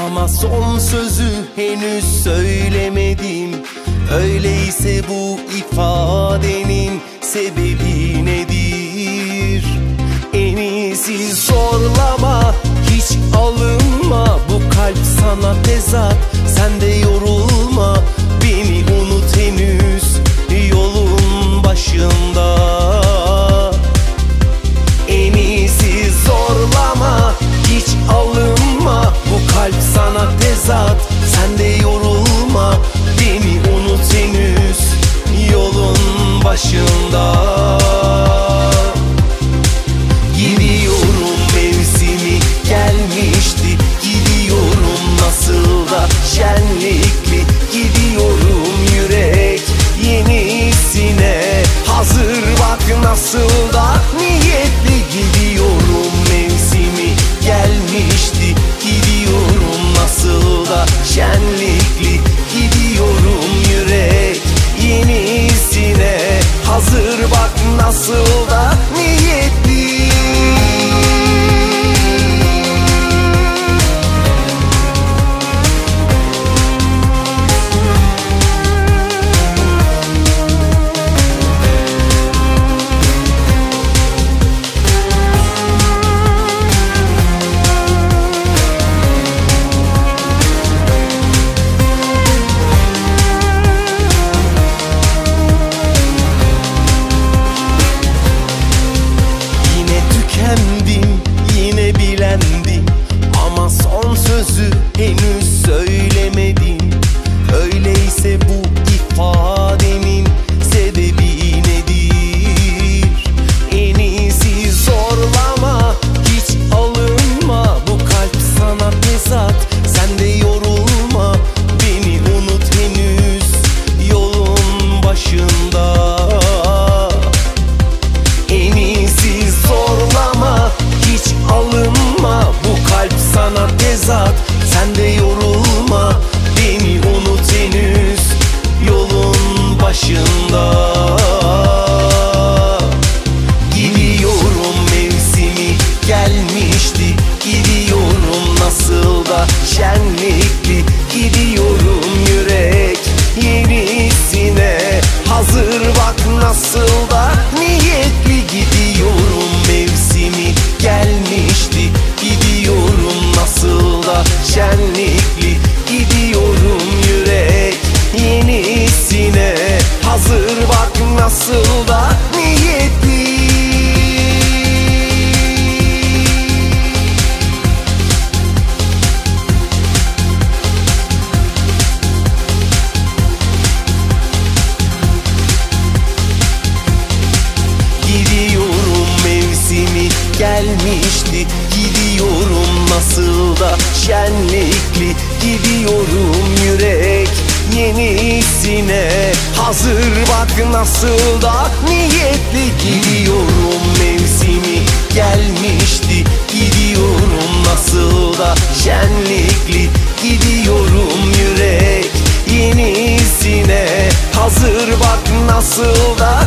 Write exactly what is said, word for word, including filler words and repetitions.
Ama son sözü henüz söylemedim. Öyleyse bu ifadenin sebebi nedir? En iyisi zorlama, hiç alınma. Bu kalp sana tezat, sen de yorulma. Beni unut henüz yolun başında. En iyisi zorlama, hiç alınma. Bu kalp sana tezat, sen de yorulma. Beni unut henüz yolun başında. Gidiyorum, mevsimi gelmişti. Gidiyorum nasıl da şenlikli. Gidiyorum, yürek yenisine hazır, bak nasıl da niyetli. Gidiyorum, mevsimi gelmişti. Gidiyorum nasıl da şenlikli. Gidiyorum, yürek yenisine hazır, bak nasıl da niyetli. Yine bilendim ama son sözü henüz söylemedim. Öyleyse bu ifadenin sebebi nedir? En iyisi zorlama, hiç alınma. Bu kalp sana tezat, sen de yorulma. Beni unut henüz yolun başında. En iyisi zorlama, hiç alınma. Bu kalp sana tezat, sen de yorulma. Beni unut henüz yolun başında. Gidiyorum, mevsimi gelmişti. Gidiyorum nasıl da şenlikli. Gidiyorum, yürek yenisine hazır, bak nasıl da niyetli. Gidiyorum, mevsimi gelmişti. Gidiyorum nasıl da şenlikli. Gidiyorum, yürek yenisine hazır, bak nasıl da niyetli. Gidiyorum, mevsimi gelmişti. Gidiyorum nasıl da şenlikli. Gidiyorum, yürek yenisine hazır, bak nasıl da niyetli. Gidiyorum, mevsimi gelmişti. Gidiyorum nasıl da şenlikli. Gidiyorum, yürek yenisine hazır, bak nasıl da